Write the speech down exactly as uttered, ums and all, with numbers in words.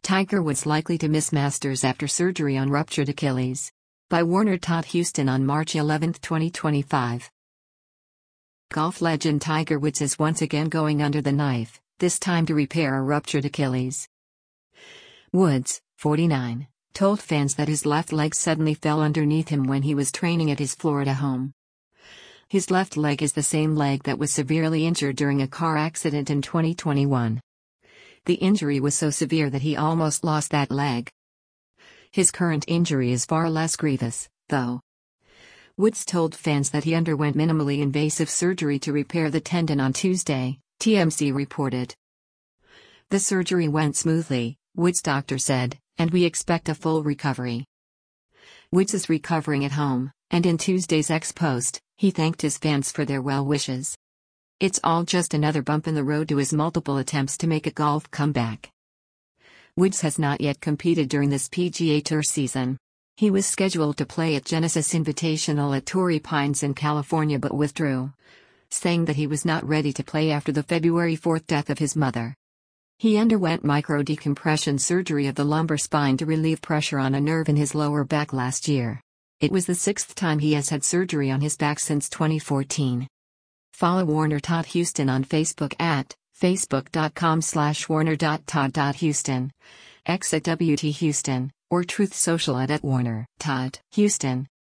Tiger Woods likely to miss Masters after surgery on ruptured Achilles. By Warner Todd Houston on March eleventh, twenty twenty-five. Golf legend Tiger Woods is once again going under the knife, this time to repair a ruptured Achilles. Woods, forty-nine, told fans that his left leg suddenly fell underneath him when he was training at his Florida home. His left leg is the same leg that was severely injured during a car accident in twenty twenty-one. The injury was so severe that he almost lost that leg. His current injury is far less grievous, though. Woods told fans that he underwent minimally invasive surgery to repair the tendon on Tuesday, T M Z reported. The surgery went smoothly, Woods' doctor said, and we expect a full recovery. Woods is recovering at home, and in Tuesday's X post, he thanked his fans for their well wishes. It's all just another bump in the road to his multiple attempts to make a golf comeback. Woods has not yet competed during this P G A Tour season. He was scheduled to play at Genesis Invitational at Torrey Pines in California but withdrew, saying that he was not ready to play after the February fourth death of his mother. He underwent microdecompression surgery of the lumbar spine to relieve pressure on a nerve in his lower back last year. It was the sixth time he has had surgery on his back since twenty fourteen. Follow Warner Todd Houston on Facebook at facebook.com slash warner.todd.houston, X at W T Houston, or Truth Social at, at Warner Todd Houston.